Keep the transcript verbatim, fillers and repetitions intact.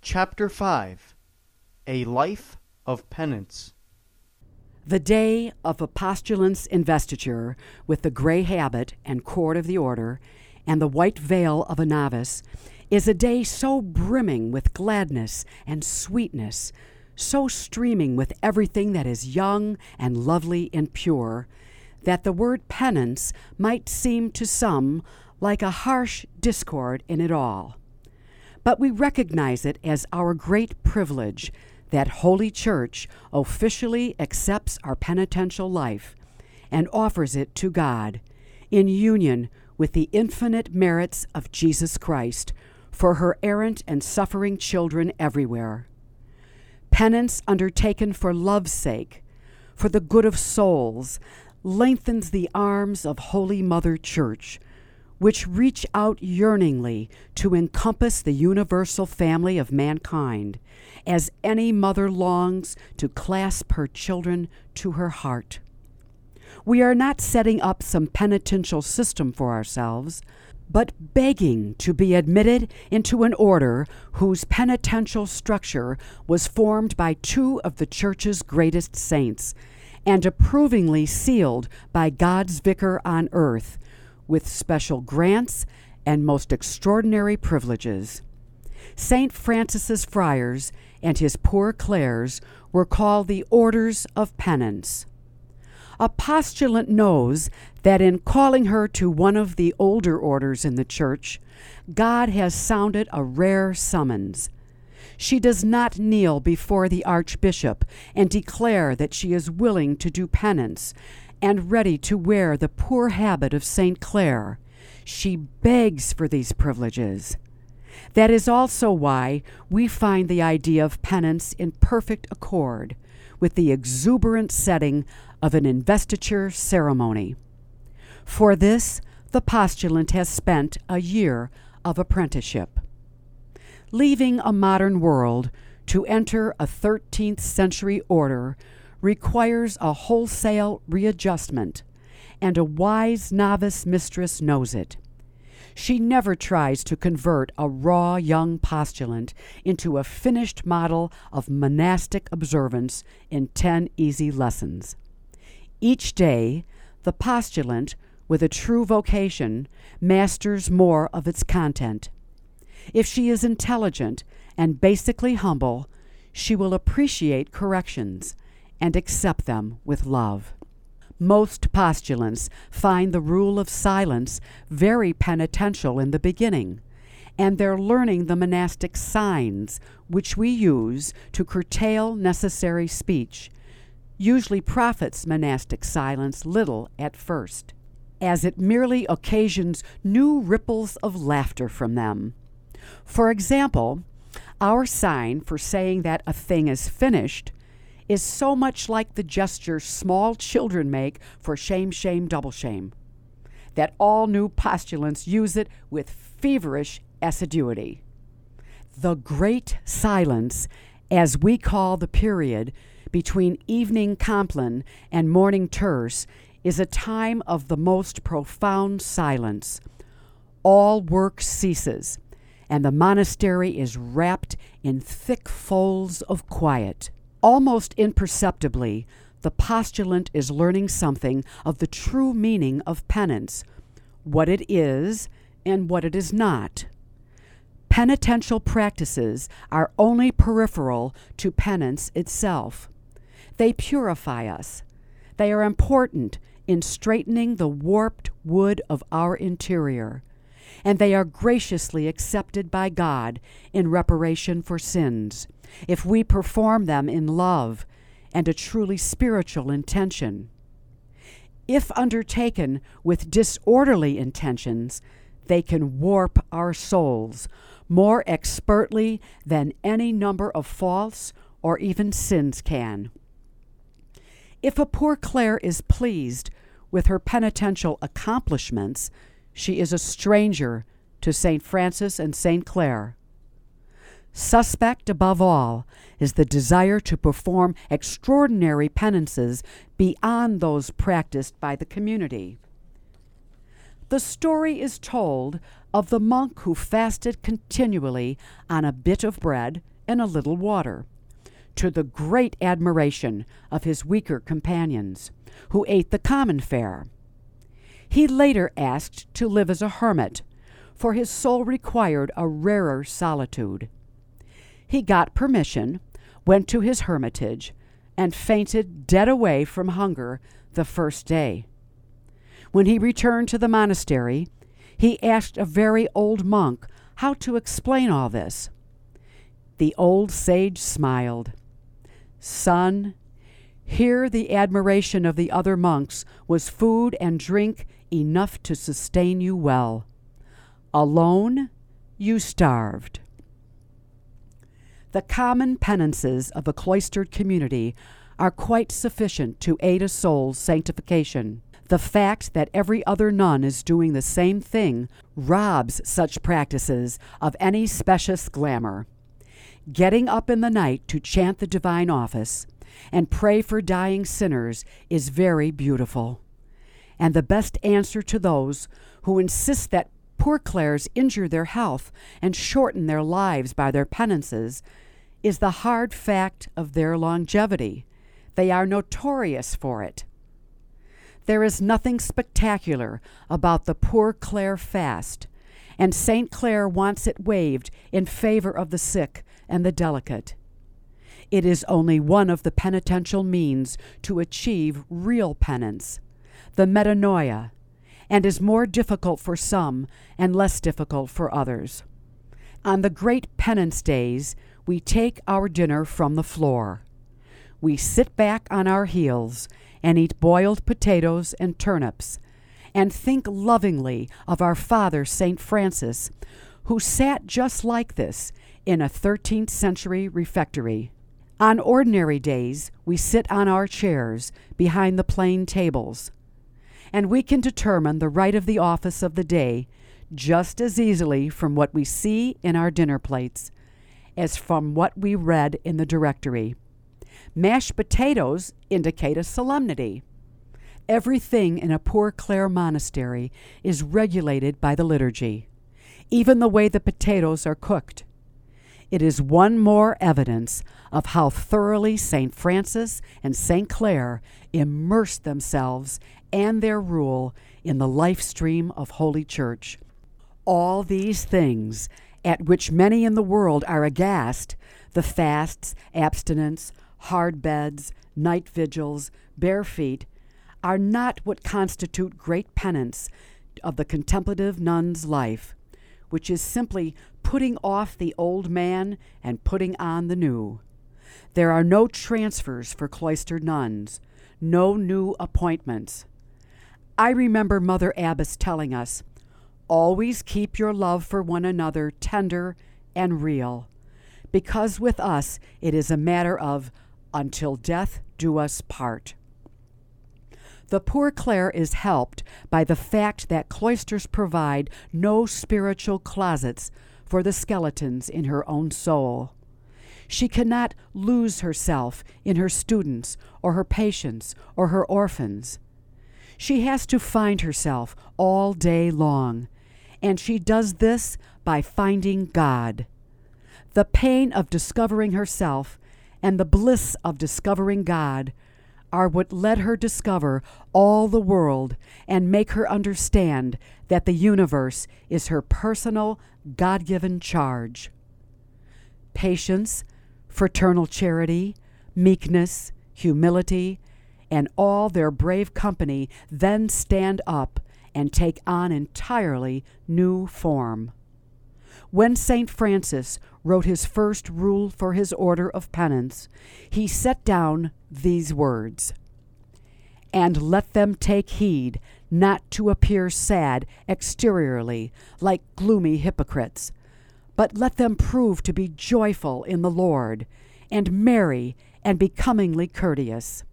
Chapter five. A Life of Penance. The day of a postulant's investiture with the gray habit and cord of the order and the white veil of a novice is a day so brimming with gladness and sweetness, so streaming with everything that is young and lovely and pure, that the word penance might seem to some like a harsh discord in it all. But we recognize it as our great privilege that Holy Church officially accepts our penitential life and offers it to God in union with the infinite merits of Jesus Christ for her errant and suffering children everywhere. Penance undertaken for love's sake, for the good of souls, lengthens the arms of Holy Mother Church, which reach out yearningly to encompass the universal family of mankind, as any mother longs to clasp her children to her heart. We are not setting up some penitential system for ourselves, but begging to be admitted into an order whose penitential structure was formed by two of the Church's greatest saints, and approvingly sealed by God's vicar on earth, with special grants and most extraordinary privileges. Saint Francis's friars and his poor Clares were called the Orders of Penance. A postulant knows that in calling her to one of the older orders in the Church, God has sounded a rare summons. She does not kneel before the Archbishop and declare that she is willing to do penance and ready to wear the poor habit of Saint Clare. She begs for these privileges. That is also why we find the idea of penance in perfect accord with the exuberant setting of an investiture ceremony. For this, the postulant has spent a year of apprenticeship. Leaving a modern world to enter a thirteenth century order requires a wholesale readjustment, and a wise novice mistress knows it. She never tries to convert a raw young postulant into a finished model of monastic observance in ten easy lessons. Each day, the postulant, with a true vocation, masters more of its content. If she is intelligent and basically humble, she will appreciate corrections and accept them with love. Most postulants find the rule of silence very penitential in the beginning, and they're learning the monastic signs which we use to curtail necessary speech, usually profits monastic silence little at first, as it merely occasions new ripples of laughter from them. For example, our sign for saying that a thing is finished is so much like the gesture small children make for shame, shame, double shame, that all new postulants use it with feverish assiduity. The great silence, as we call the period between evening compline and morning terce, is a time of the most profound silence. All work ceases, and the monastery is wrapped in thick folds of quiet. Almost imperceptibly, the postulant is learning something of the true meaning of penance, what it is and what it is not. Penitential practices are only peripheral to penance itself. They purify us. They are important in straightening the warped wood of our interior, and they are graciously accepted by God in reparation for sins, if we perform them in love and a truly spiritual intention. If undertaken with disorderly intentions, they can warp our souls more expertly than any number of faults or even sins can. If a poor Clare is pleased with her penitential accomplishments, she is a stranger to Saint Francis and Saint Clare. Suspect above all is the desire to perform extraordinary penances beyond those practiced by the community. The story is told of the monk who fasted continually on a bit of bread and a little water, to the great admiration of his weaker companions, who ate the common fare. He later asked to live as a hermit, for his soul required a rarer solitude. He got permission, went to his hermitage, and fainted dead away from hunger the first day. When he returned to the monastery, he asked a very old monk how to explain all this. The old sage smiled. "Son, here the admiration of the other monks was food and drink enough to sustain you well. Alone, you starved." The common penances of a cloistered community are quite sufficient to aid a soul's sanctification. The fact that every other nun is doing the same thing robs such practices of any specious glamour. Getting up in the night to chant the divine office and pray for dying sinners is very beautiful. And the best answer to those who insist that poor Clares injure their health and shorten their lives by their penances is the hard fact of their longevity. They are notorious for it. There is nothing spectacular about the Poor Clare fast, and Saint Clare wants it waived in favor of the sick and the delicate. It is only one of the penitential means to achieve real penance, the metanoia, and is more difficult for some and less difficult for others. On the great penance days, we take our dinner from the floor. We sit back on our heels and eat boiled potatoes and turnips, and think lovingly of our father Saint Francis, who sat just like this in a thirteenth century refectory. On ordinary days, we sit on our chairs behind the plain tables, and we can determine the rite of the office of the day just as easily from what we see in our dinner plates as from what we read in the directory. Mashed potatoes indicate a solemnity. Everything in a Poor Clare monastery is regulated by the liturgy, even the way the potatoes are cooked. It is one more evidence of how thoroughly Saint Francis and Saint Clare immersed themselves and their rule in the life stream of Holy Church. All these things, at which many in the world are aghast, the fasts, abstinence, hard beds, night vigils, bare feet, are not what constitute great penance of the contemplative nun's life, which is simply putting off the old man and putting on the new. There are no transfers for cloistered nuns, no new appointments. I remember Mother Abbess telling us, "Always keep your love for one another tender and real, because with us it is a matter of until death do us part." The Poor Clare is helped by the fact that cloisters provide no spiritual closets for the skeletons in her own soul. She cannot lose herself in her students or her patients or her orphans. She has to find herself all day long, and she does this by finding God. The pain of discovering herself and the bliss of discovering God are what led her discover all the world and make her understand that the universe is her personal, God-given charge. Patience, fraternal charity, meekness, humility, and all their brave company then stand up and take on entirely new form. When Saint Francis wrote his first rule for his order of penance, he set down these words: "And let them take heed not to appear sad exteriorly like gloomy hypocrites, but let them prove to be joyful in the Lord, and merry and becomingly courteous.